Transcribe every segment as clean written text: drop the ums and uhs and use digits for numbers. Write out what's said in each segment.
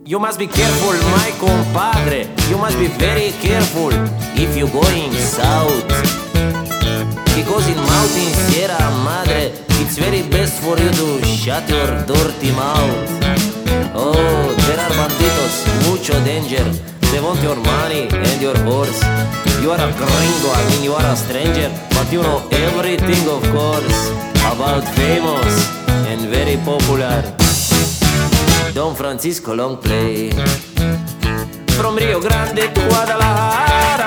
You must be careful, my compadre. You must be very careful if you're going south. Because in mountain Sierra Madre, it's very best for you to shut your dirty mouth. Oh, there are banditos, mucho danger. They want your money and your horse. You are a gringo, I mean you are a stranger, but you know everything, of course, about famous and very popular Don Francisco Long Play. From Rio Grande to Guadalajara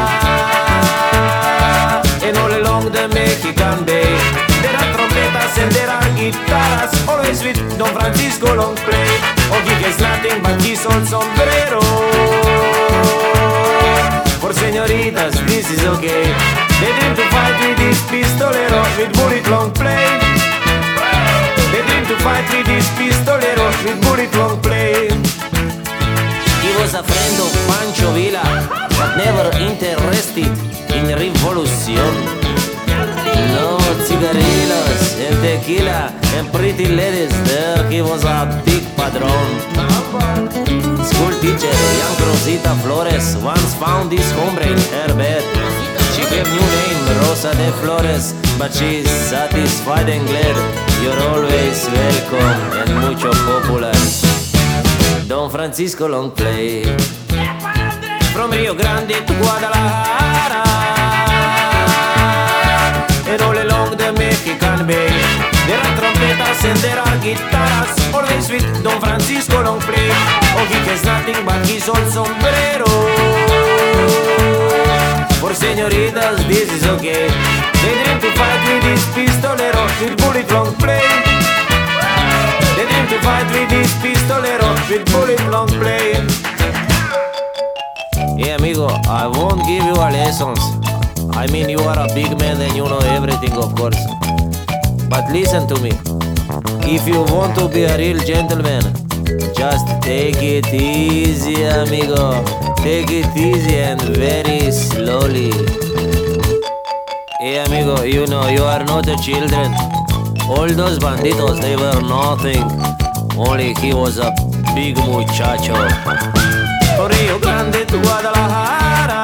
and all along the Mexican Bay, there are trompetas and there are guitarras, always with Don Francisco Long Play. Oh, he has nothing but his old sombrero. For señoritas, this is okay. They dream to fight with this pistolero with bullet Long Play. They dream to fight with this pistolero with bullet Long Play. He was a friend of Pancho Villa, but never interested in revolution. No cigarillos and tequila and pretty ladies, there he was a big padron. School teacher, young Rosita Flores, once found this hombre in her bed. She gave new name, Rosa de Flores, but she's satisfied and glad. You're always welcome and mucho popular Don Francisco Long Play. From Rio Grande to Guadalajara and all along the Mexican Bay, there are trompetas and there are guitarras, always with Don Francisco Long Play. Oh, he has nothing but his old sombrero. For señoritas, this is okay. They dream to fight with this pistolero with bullet Long Play. They dream to fight with this pistolero with bullet Long Play. Hey amigo, I won't give you a lessons. I mean, you are a big man and you know everything, of course. But listen to me. If you want to be a real gentleman, just take it easy, amigo. Take it easy and very slowly. Hey, amigo, you know you are not a children. All those banditos, they were nothing. Only he was a big muchacho. From Rio Grande to Guadalajara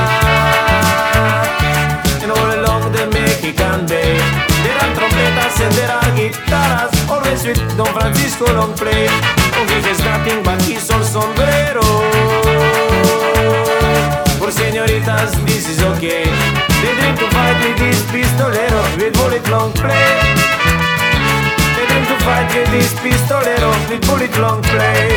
and all along the Mexican Bay, there are trompetas and there are guitarras, always with Don Francisco Long Play. Oh, he has nothing but his old sombrero. For señoritas, this is okay. They dream to fight with this pistolero with bullet Long Play. They dream to fight with this pistolero with bullet Long Play.